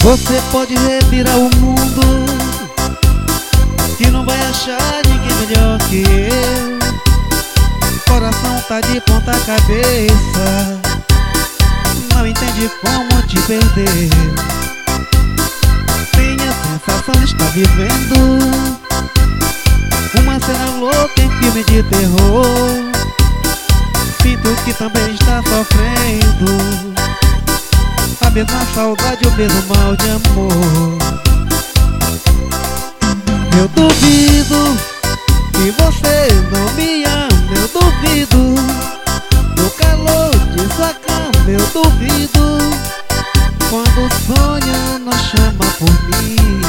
Você pode revirar o mundo, que não vai achar ninguém melhor que eu. Coração tá de ponta cabeça, não entende como te perder. Tem a sensação de estar vivendo uma cena louca em filme de terror. Sinto que também está sofrendo a mesma saudade, o mesmo mal de amor. Eu duvido que você não me ama, eu duvido. No calor de sua cama eu duvido. Quando sonha não chama por mim.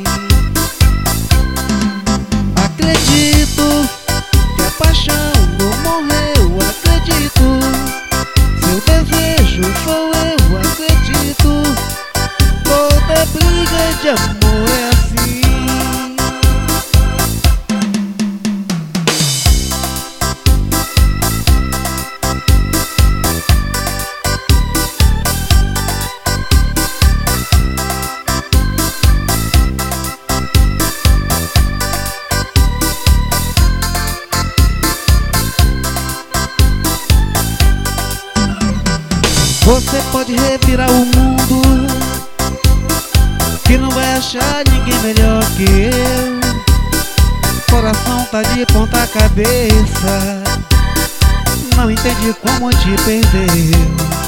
Acredito que a paixão não morreu, acredito. Seu desejo sou eu, acredito. Toda briga de amor é assim. Você pode revirar o mundo, que não vai achar ninguém melhor que eu. Coração tá de ponta cabeça, não entende como te perder.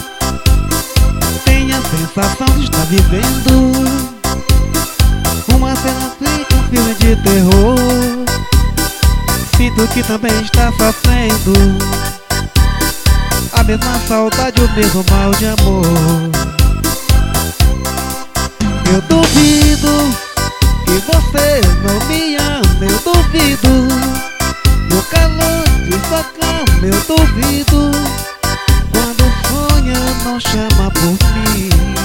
Tem a sensação de estar vivendo uma cena feita um filme de terror. Sinto que também está sofrendo a mesma saudade, o mesmo mal de amor. Eu duvido que você não me ama, eu duvido. No calor de sua cama eu duvido. Quando sonha não chama por mim.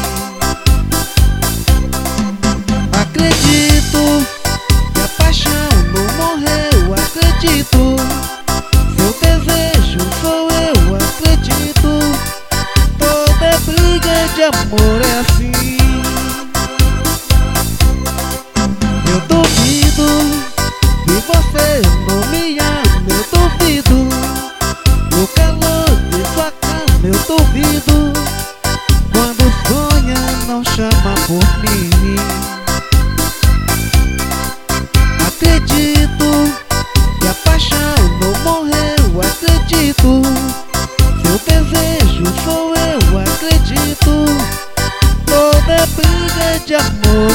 Acredito que a paixão não morreu, acredito. Seu desejo sou eu, acredito. Toda briga de amor é assim. Eu duvido que você não me ama, eu duvido. No calor de sua cama eu duvido. Quando sonha não chama por mim. Acredito que a paixão não morreu, acredito. Seu desejo sou eu, acredito. Toda briga de amor